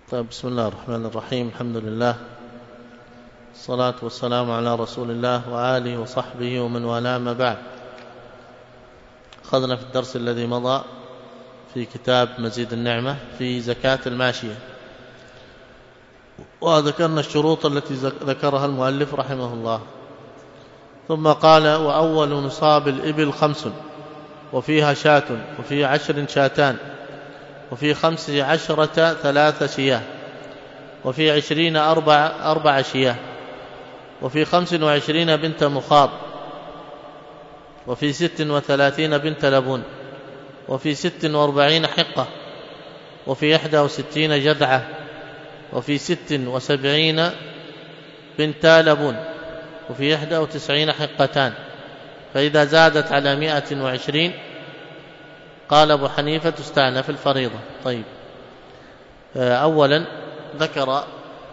طيب، بسم الله الرحمن الرحيم. الحمد لله، الصلاة والسلام على رسول الله وآله وصحبه ومن والاه، ما بعد. أخذنا في الدرس الذي مضى في كتاب مزيد النعمة في زكاة الماشية، وذكرنا الشروط التي ذكرها المؤلف رحمه الله. ثم قال: وأول نصاب الإبل 5، وفيها شاة، وفي 10 شاتان، وفي 15 3 شياه، وفي 20 4 شياه، وفي 25 بنت مخاض، وفي 36 بنت لبون، وفي 46 حقة، وفي 61 جدعة، وفي 76 بنت لبون، وفي 91 حقتان. فإذا زادت على 120 قال أبو حنيفة تستأنف الفريضة. طيب، أولا ذكر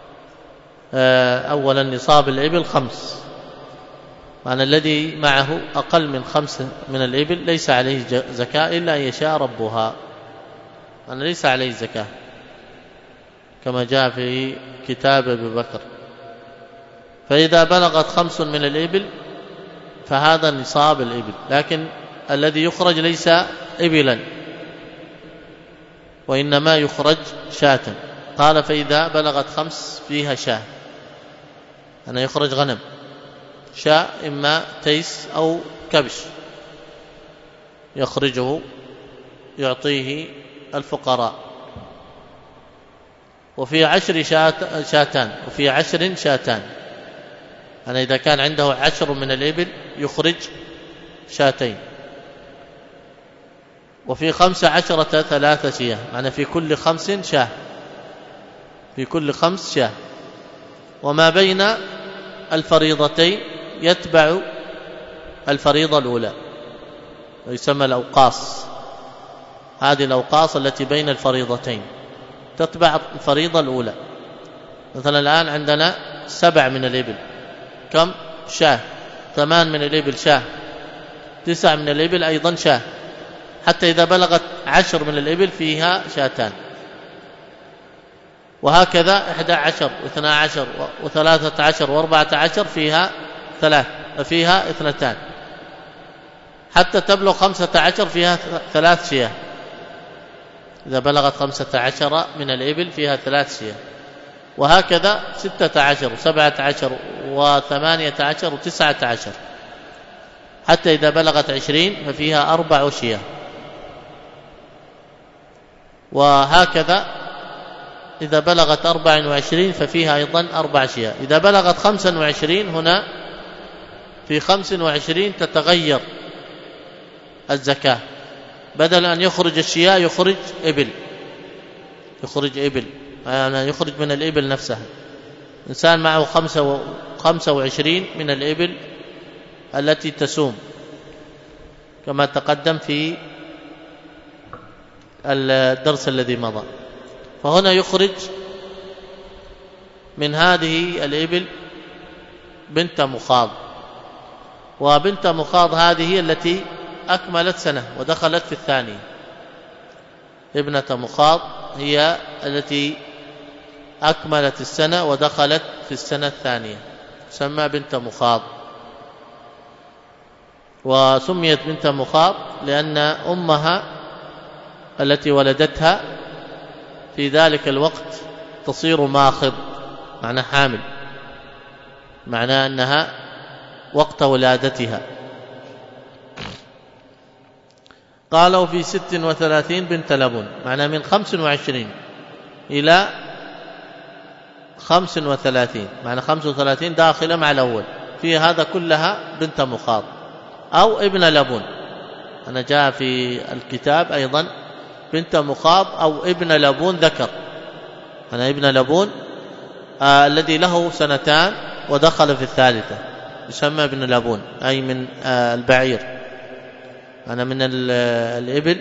أولا نصاب الإبل 5، معنى الذي معه أقل من 5 من الإبل ليس عليه زكاة إلا أن يشاء ربها، معنى ليس عليه زكاة كما جاء في كتاب أبي بكر. فإذا بلغت 5 من الإبل فهذا نصاب الإبل، لكن الذي يخرج ليس إبلا وإنما يخرج شاة. قال: فإذا بلغت 5 فيها شاة، أنا يخرج غنم، شاة إما تيس أو كبش، يخرجه يعطيه الفقراء. وفي 10 شاتان، وفي 10 شاتان، أنا إذا كان عنده 10 من الإبل يخرج شاتين. وفي 15 3 شياه، معنى في كل 5 شاه، في كل 5 شاه. وما بين الفريضتين يتبع الفريضة الأولى، ويسمى الأوقاص. هذه الأوقاص التي بين الفريضتين تتبع الفريضة الأولى. مثلا الآن عندنا 7 من الإبل، كم؟ شاه. 8 من الإبل شاه، 9 من الإبل أيضا شاه، حتى إذا بلغت 10 من الإبل فيها شاتان. وهكذا 11 و12 و13 و14 فيها 2، حتى تبلغ 15 فيها 3 شياه. إذا بلغت 15 من الإبل فيها 3 شياه، وهكذا 16 و17 و18 و19، حتى إذا بلغت 20 ففيها 4 شياه. وهكذا إذا بلغت 24 ففيها أيضا 4 شياه. إذا بلغت 25 هنا في 25 تتغير الزكاة، بدل أن يخرج الشياه يخرج إبل، يعني يخرج من الإبل نفسها. إنسان معه 25 من الإبل التي تسوم كما تقدم في الدرس الذي مضى، فهنا يخرج من هذه الإبل بنت مخاض. وبنت مخاض هذه هي التي أكملت سنة ودخلت في الثانية. ابنة مخاض هي التي أكملت السنة ودخلت في السنة الثانية، تسمى بنت مخاض. وسميت بنت مخاض لأن أمها التي ولدتها في ذلك الوقت تصير ماخض، معنى حامل، معنى أنها وقت ولادتها. قالوا في 36 بنت لبون، معنى من 25 إلى 35، معنى 35 داخلة مع الأول، في هذا كلها بنت مخاض أو ابن لبون. أنا جاء في الكتاب أيضا بنت مخاض أو ابن لبون ذكر، أنا ابن لبون الذي له 2 سنين ودخل في الثالثة يسمى ابن لبون، أي من البعير، أنا من الإبل.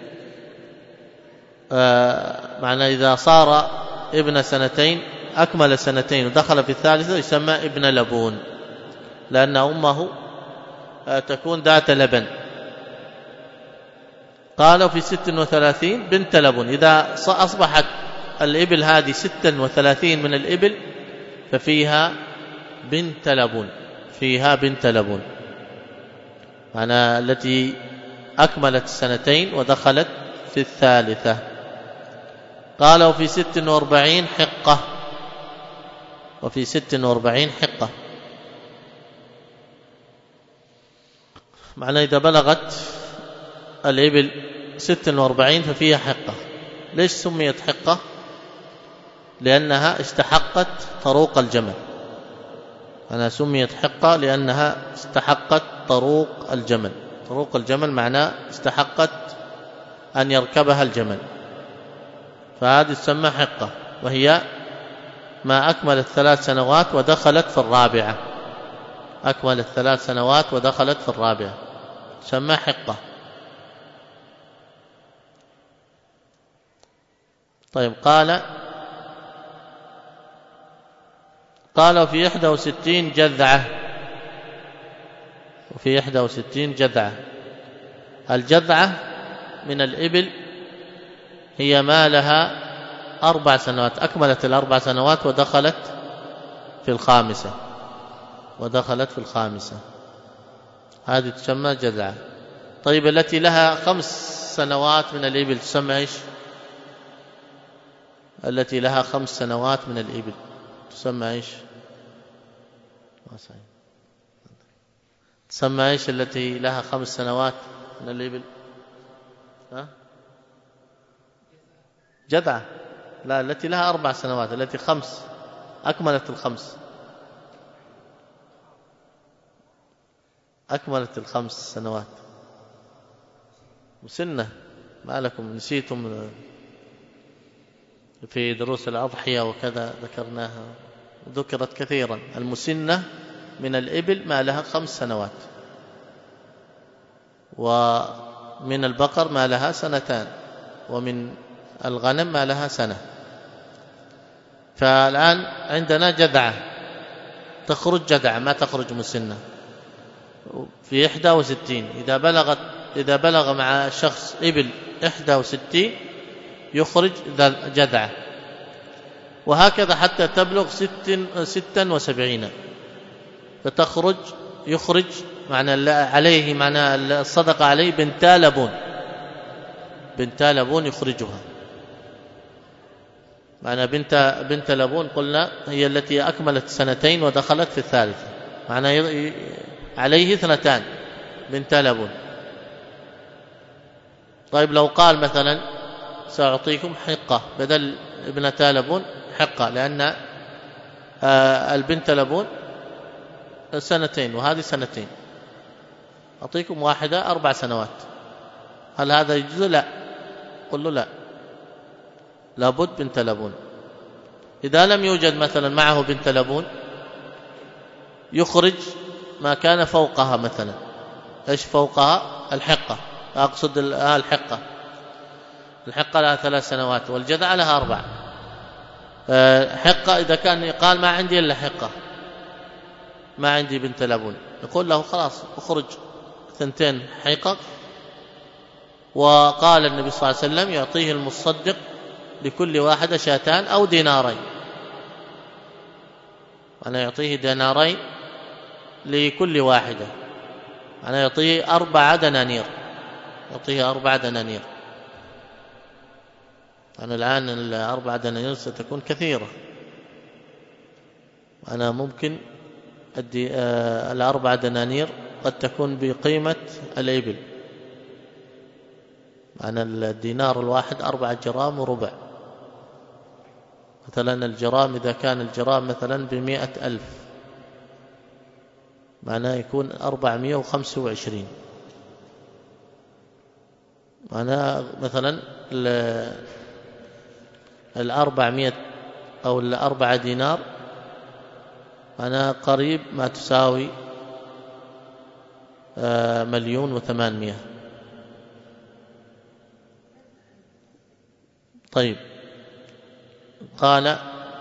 معنى إذا صار ابن 2 سنين أكمل 2 سنين ودخل في الثالثة يسمى ابن لبون، لأن أمه تكون ذات لبن. قالوا في 36 بنت لبون، إذا أصبحت الإبل هذه 36 من الإبل ففيها بنت لبون، فيها بنت لبون، معنى التي أكملت 2 ودخلت في 3. قال وفي 46 حقة، وفي 46 حقة، معنى إذا بلغت الإبل 46 ففيها حقة. ليش سميت حقة؟ لأنها استحقت طروق الجمل. أنا سميت حقة لأنها استحقت طروق الجمل. طروق الجمل معناه استحقت أن يركبها الجمل، فهذه تسمى حقة، وهي ما أكملت 3 سنوات ودخلت في 4. أكملت 3 سنوات ودخلت في 4 تسمى حقة. طيب قال وفي 61 جذعة، وفي 61 جذعة. الجذعة من الإبل هي ما لها 4 سنوات، أكملت 4 سنوات ودخلت في 5، ودخلت في 5، هذه تسمى جذعة. طيب التي لها 5 سنوات من الإبل تسمى إيش؟ التي لها 5 سنوات من الإبل تسمى إيش؟ تسمى إيش التي لها 5 سنوات من الإبل؟ جذعة. لا، التي لها 4 سنوات، التي 5 أكملت 5، أكملت 5 سنوات. مسنة، ما لكم نسيتم؟ في دروس الأضحية وكذا ذكرناها، ذكرت كثيرا. المسنة من الإبل ما لها 5 سنوات، ومن البقر ما لها 2 ومن الغنم ما لها 1. فالآن عندنا جذعة، تخرج جذعة ما تخرج مسنة في 61. إذا بلغ مع شخص إبل 61 يخرج جذعة، وهكذا حتى تبلغ 76 يخرج معنى عليه، معنى الصدقة عليه بنتا لبون، بنتا لبون يخرجها. معنى بنت لبون قلنا هي التي أكملت 2 ودخلت في 3، معنى عليه 2 بنتا لبون. طيب لو قال مثلا سأعطيكم حقة بدل ابنتا لبون حقة، لأن البنت لبون 2 وهذه 2، أعطيكم واحدة 4 سنوات، هل هذا يجوز؟ لا، قل له لا، لابد بنت لبون. إذا لم يوجد مثلا معه بنت لبون يخرج ما كان فوقها، مثلا إيش فوقها؟ الحقة، أقصد الحقة لها 3 سنوات والجذعة لها 4. حقة إذا كان قال ما عندي إلا حقة، ما عندي بنت لبون، يقول له خلاص اخرج 2 حقق. وقال النبي صلى الله عليه وسلم يعطيه المصدق لكل واحدة 2 أو دينارين، أنا يعطيه 2 دينارين لكل واحدة، أنا يعطيه 4 دنانير، يعطيه 4 دنانير. أنا الآن 4 دنانير ستكون كثيرة، أنا ممكن أدي 4 دنانير قد تكون بقيمة الإبل، أنا الدينار الواحد 4 جرام وربع مثلا. الجرام إذا كان الجرام مثلا ب100,000 معناه يكون 425، معناه مثلا 400 أو 4 دينار أنا قريب ما تساوي 1,800,000. طيب قال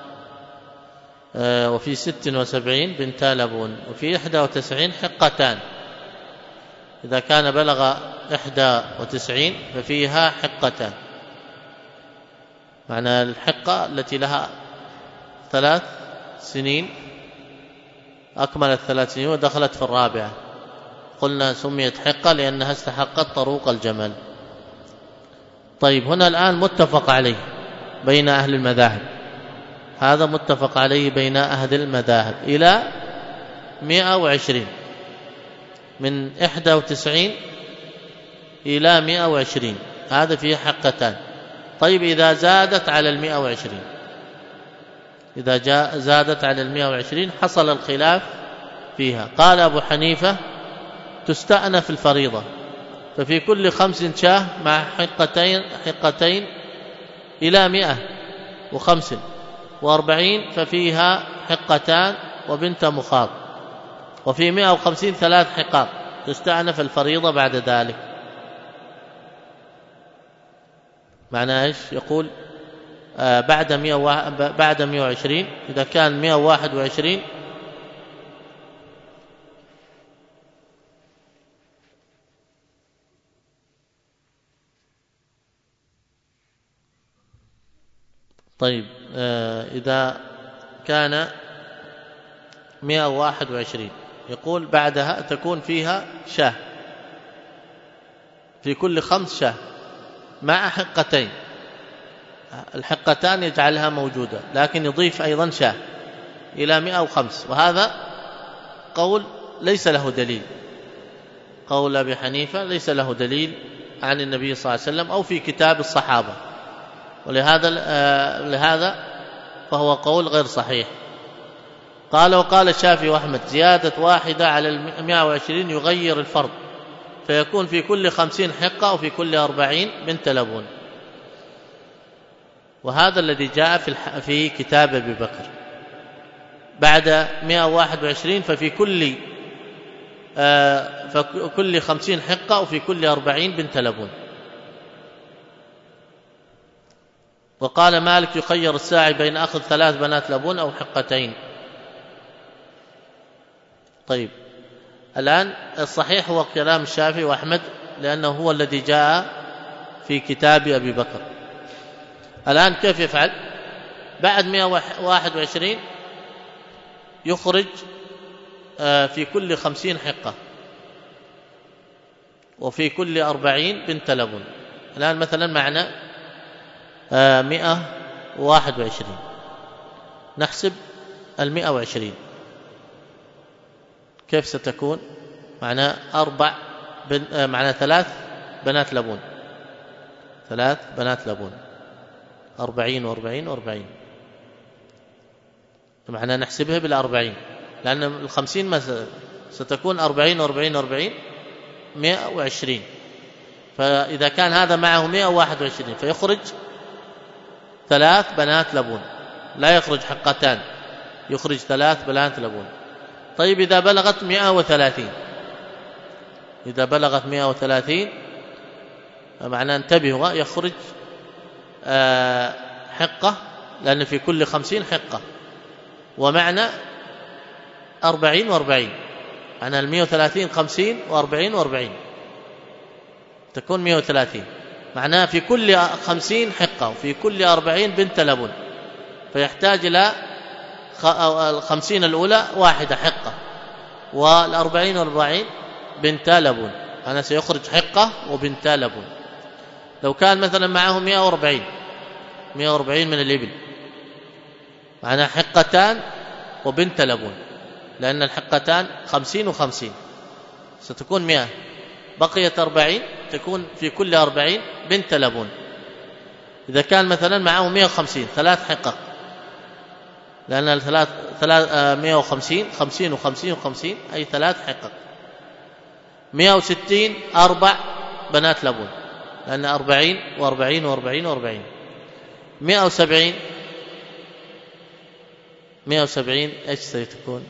وفي 76 بنتا لبون، وفي 91 حقتان. إذا كان بلغ 91 ففيها حقتان، معنى الحقة التي لها 3 سنين، أكملت 3 سنين ودخلت في الرابعة، قلنا سميت حقة لأنها استحقت طروق الجمل. طيب هنا الآن متفق عليه بين أهل المذاهب، هذا متفق عليه بين أهل المذاهب إلى 120، من 91 إلى 120 هذا فيه حقتان. طيب إذا زادت على 120، إذا زادت على 120 حصل الخلاف فيها. قال أبو حنيفة تستأنف الفريضة، ففي كل 5 شاة مع حقتين إلى 145 ففيها حقتان وبنت مخاض، وفي 150 3 حقاق تستأنف الفريضة بعد ذلك. معناه إيش؟ يقول بعد 120 إذا كان 121 طيب إذا كان 121 يقول بعدها تكون فيها شاة، في كل 5 شاة مع حقتين، الحقتان يجعلها موجودة لكن يضيف أيضا شاة إلى 105. وهذا قول ليس له دليل، قول أبي حنيفة ليس له دليل عن النبي صلى الله عليه وسلم أو في كتاب الصحابة، ولهذا فهو قول غير صحيح. قال وقال الشافعي وأحمد زيادة واحدة على 120 يغير الفرض، فيكون في كل 50 حقة وفي كل 40 بنت لبون، وهذا الذي جاء في كتاب أبي بكر. بعد 121 ففي كل 50 حقة وفي كل 40 بنت لبون. وقال مالك يخير الساعي بين أخذ 3 بنات لبون أو حقتين. طيب الآن الصحيح هو كلام الشافعي وأحمد لأنه هو الذي جاء في كتاب أبي بكر. الآن كيف يفعل؟ بعد 121 يخرج في كل 50 حقة وفي كل 40 بنت لبون. الآن مثلا معنا 121، نحسب 120 كيف ستكون؟ معنا 3 بنات لبون، 3 بنات لبون، 40 و40 و40، معنا نحسبها بال40 لأن 50 مثلا ستكون 40 و40 و40 120. فإذا كان هذا معه 121 فيخرج 3 بنات لبون، لا يخرج حقتان، يخرج 3 بنات لبون. طيب إذا بلغت 130، إذا بلغت 130 معناه انتبهوا يخرج حقة، لأن في كل 50 حقة، ومعنى 40 و40، معنى 130 50 و40 و40 تكون 130، معناه في كل 50 حقة وفي كل 40 بنت لبن، فيحتاج إلى 50 الأولى 1 حقة، وال40 و40 بنت لبن، أنا سيخرج حقة وبنت لبن. لو كان مثلا معه 140 من الإبل، معناه حقتان وبنت لبن، لأن الحقتان 50 و50 ستكون 100، بقيت 40 تكون في كل 40 بنت لبن. إذا كان مثلا معه 150 3 حقق، لأن 150 50 و50 و50 أي 3 حقق. 160 4 بنات لبن، لأن 40 و40 و40 و40. 170 ايش ستكون؟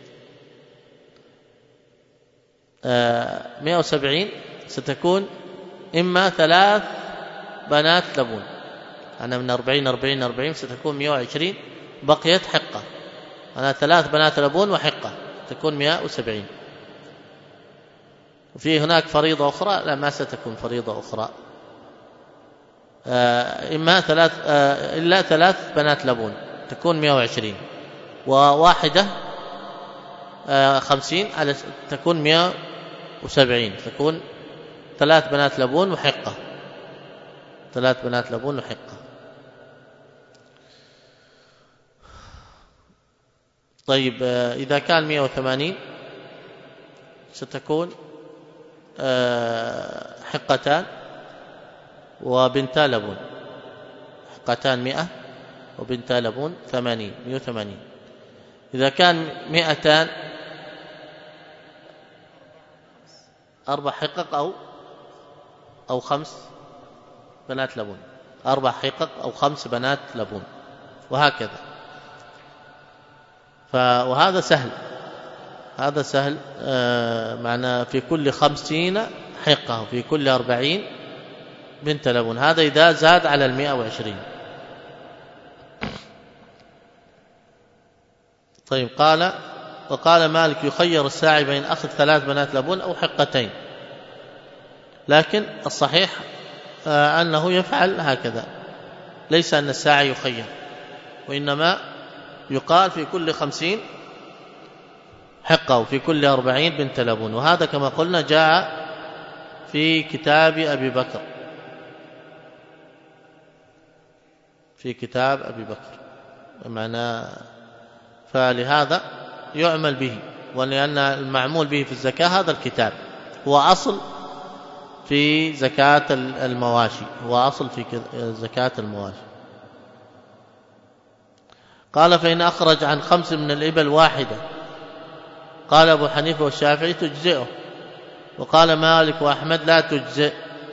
170 ستكون إما 3 بنات لبن، أنا من 40 ستكون 120، بقيت حقة، أنا 3 بنات لبن وحقة تكون 170. وفي هناك فريضة أخرى، لا ما ستكون فريضة أخرى، إما إلا 3 بنات لبون تكون 120، وواحدة 50 على تكون 170، تكون 3 بنات لبون وحقة، 3 بنات لبون وحقة. طيب إذا كان 180 ستكون حقتان وبنتا لبون، حقتان 100 وبنتا لبون 80، 180. إذا كان 200 4 حقق أو 5 بنات لبون، 4 حقق أو 5 بنات لبون، وهكذا. وهذا سهل، هذا سهل. معنى في كل 50 حقة وفي كل 40 بنت لبون، هذا إذا زاد على 120. طيب وقال مالك يخير الساعي بين أخذ 3 بنات لبون أو حقتين، لكن الصحيح أنه يفعل هكذا، ليس أن الساعي يخير، وإنما يقال في كل 50 حقة وفي كل 40 بنت لبون. وهذا كما قلنا جاء في كتاب أبي بكر، في كتاب أبي بكر معنى، فلهذا يعمل به، ولأن المعمول به في الزكاة هذا الكتاب هو أصل في زكاة المواشي، هو أصل في زكاة المواشي. قال فإن أخرج عن 5 من الإبل واحدة، قال أبو حنيفة والشافعي تجزئه، وقال مالك وأحمد لا تجزئ.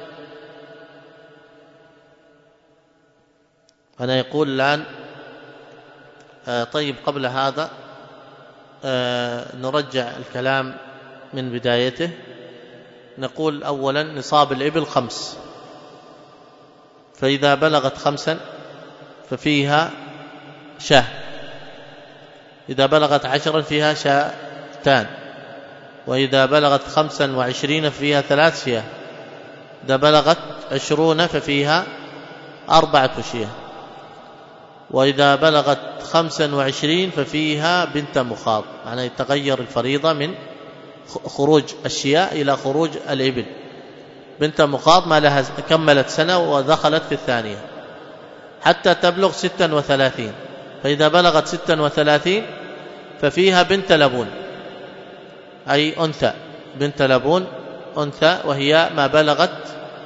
أنا يقول الآن طيب قبل هذا نرجع الكلام من بدايته. نقول أولا نصاب الإبل 5، فإذا بلغت 5 ففيها شاه، إذا بلغت 10 فيها شاتان، وإذا بلغت 25 فيها 3 شياه، إذا بلغت 20 ففيها 4 شياه، وإذا بلغت 25 ففيها بنت مخاض. معنى يتغير الفريضة من خروج الشياء إلى خروج الإبل. بنت مخاض ما لها كملت سنة ودخلت في الثانية حتى تبلغ 36، فإذا بلغت 36 ففيها بنت لبون، أي أنثى، بنت لبون أنثى، وهي ما بلغت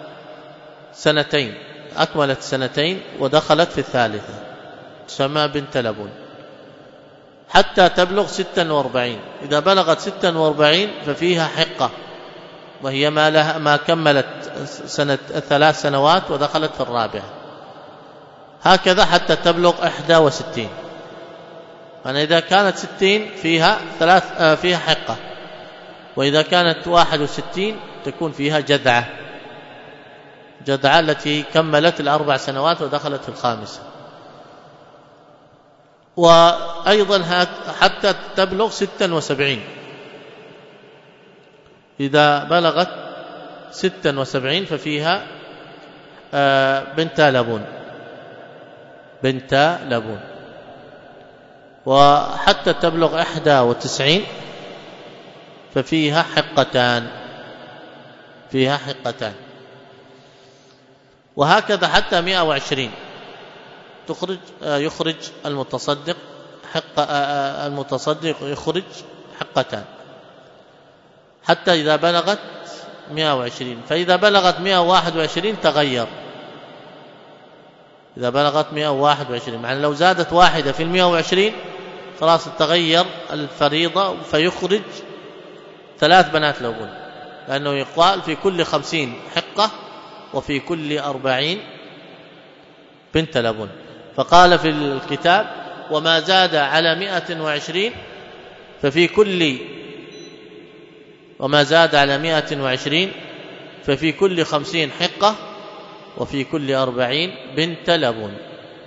2 أكملت 2 ودخلت في الثالثة، تسمى بنت لبون حتى تبلغ 46. إذا بلغت 46 ففيها حقة، وهي ما كملت 3 سنوات ودخلت في الرابعة، هكذا حتى تبلغ 61. يعني إذا كانت 60 فيها حقة، وإذا كانت 61 تكون فيها جذعة التي كملت 4 سنوات ودخلت في الخامسة. وأيضا حتى تبلغ 76، إذا بلغت 76 ففيها بنت لبون، وحتى تبلغ 91 ففيها حقتان، وهكذا حتى 120 يخرج المتصدق يخرج حقتان حتى إذا بلغت 120. فإذا بلغت 121 تغير، إذا بلغت 121 معنى لو زادت واحدة في 120 خلاص تغير الفريضة، فيخرج 3 بنات لبون، لأنه يقال في كل 50 حقة وفي كل 40 بنت لبون. فقال في الكتاب وما زاد على 120 ففي كل 50 حقة وفي كل 40 بنت لبون.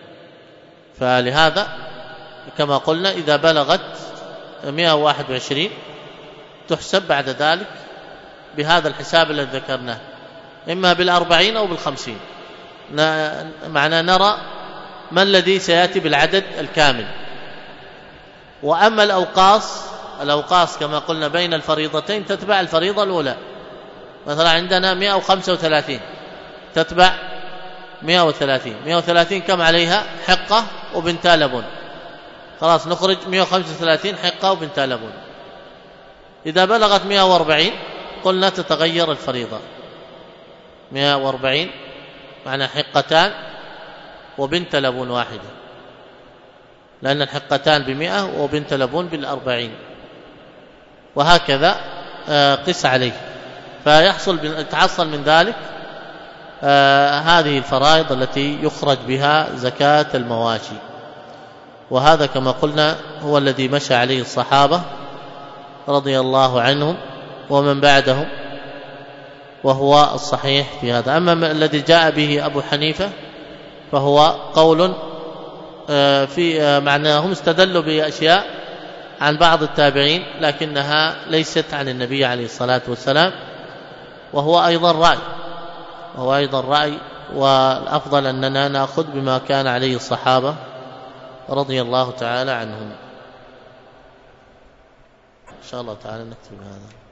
فلهذا كما قلنا إذا بلغت 121 تحسب بعد ذلك بهذا الحساب الذي ذكرناه، إما 40 أو 50، معنى نرى ما الذي سيأتي بالعدد الكامل. وأما الأوقاص كما قلنا بين الفريضتين تتبع الفريضة الأولى. مثلا عندنا 135 تتبع 130 كم عليها؟ حقة وبنتا لبن، خلاص نخرج 135 حقة وبنتا لبن. إذا بلغت 140 قلنا تتغير الفريضة، 140 معنى حقتان وبنت لبن واحدة، لأن الحقتان ب100 وبنت لبن بال40، وهكذا قس عليه. يتحصل من ذلك هذه الفرائض التي يخرج بها زكاة المواشي. وهذا كما قلنا هو الذي مشى عليه الصحابة رضي الله عنهم ومن بعدهم، وهو الصحيح في هذا. أما الذي جاء به أبو حنيفة فهو قول في معناهم استدلوا بأشياء عن بعض التابعين لكنها ليست عن النبي عليه الصلاة والسلام، وهو أيضا رأي، والأفضل أننا نأخذ بما كان عليه الصحابة رضي الله تعالى عنهم. إن شاء الله تعالى نكتب هذا.